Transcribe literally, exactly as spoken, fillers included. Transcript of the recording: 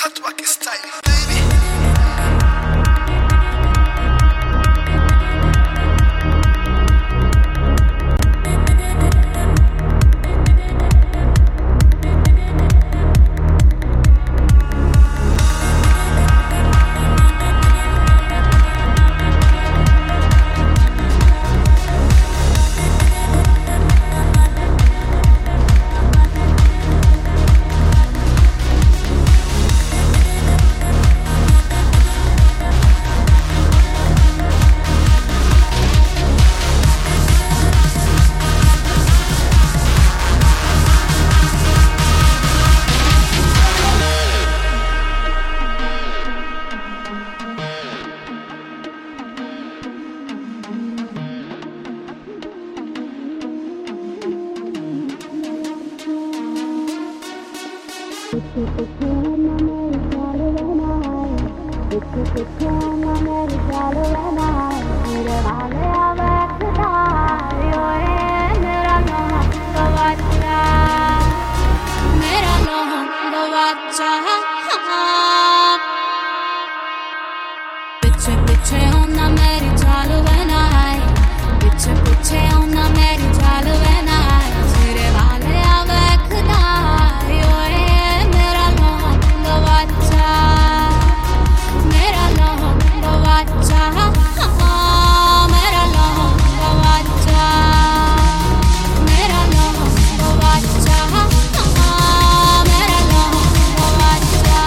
Hatwaki style, baby. Picture, picture on the मेरी चालू है ना है Picture, picture on the मेरी चालू है ना है तेरे वाले आवे खुदा यो ये मेरा लोहन गवाचा मेरा लोहन गवाचा मेरा लोहन गवाचा मेरा लोहन गवाचा मेरा लोहन गवाचा